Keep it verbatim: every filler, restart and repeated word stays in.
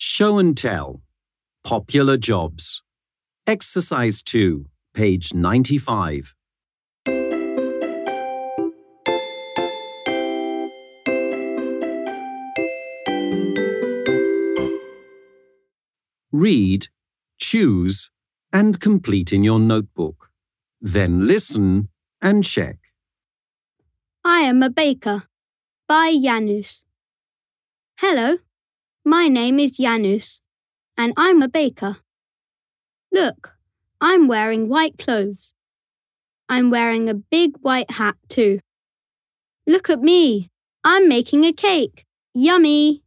Show and tell. Popular jobs. Exercise two, page ninety-five. Read, choose, and complete in your notebook. Then listen and check. I am a baker. By Janus. Hello, my name is Janus, and I'm a baker. Look, I'm wearing white clothes. I'm wearing a big white hat too. Look at me, I'm making a cake. Yummy!